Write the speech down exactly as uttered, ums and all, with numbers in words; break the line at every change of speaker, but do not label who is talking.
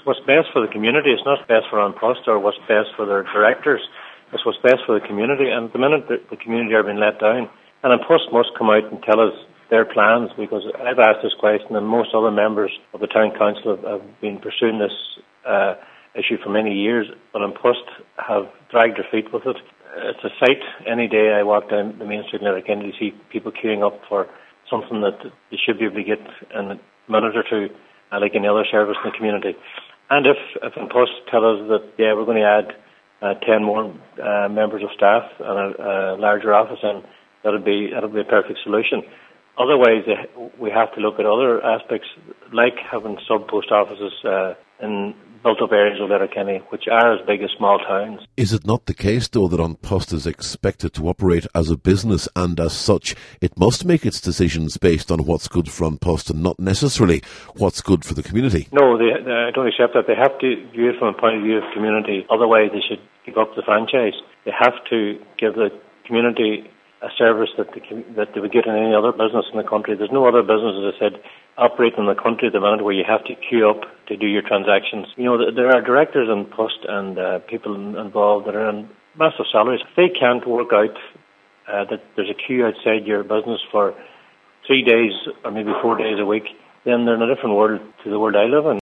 what's best for the community. It's not best for An Post or what's best for their directors. It's what's best for the community. And at the minute, the, the community are being let down. And An Post must come out and tell us their plans, because I've asked this question and most other members of the town council have, have been pursuing this uh, issue for many years, but An Post have dragged their feet with it. It's a sight any day I walk down the main street in Letterkenny to see people queuing up for something that they should be able to get in a minute or two, uh, like any other service in the community. And if, if An Post tell us that, yeah, we're going to add uh, ten more uh, members of staff and a, a larger office, and that'll be, that'll be a perfect solution. Otherwise, we have to look at other aspects, like having sub-post offices uh, in built-up areas of Letterkenny, which are as big as small towns.
Is it not the case, though, that An Post is expected to operate as a business, and as such, it must make its decisions based on what's good for An Post and not necessarily what's good for the community?
No, they, they, I don't accept that. They have to view it from a point of view of community. Otherwise, they should give up the franchise. They have to give the community a service that they, that they would get in any other business in the country. There's no other business, as I said, operating in the country at the moment where you have to queue up to do your transactions. You know, there are directors in Post and uh, people involved that are on massive salaries. If they can't work out uh, that there's a queue outside your business for three days or maybe four days a week, then they're in a different world to the world I live in.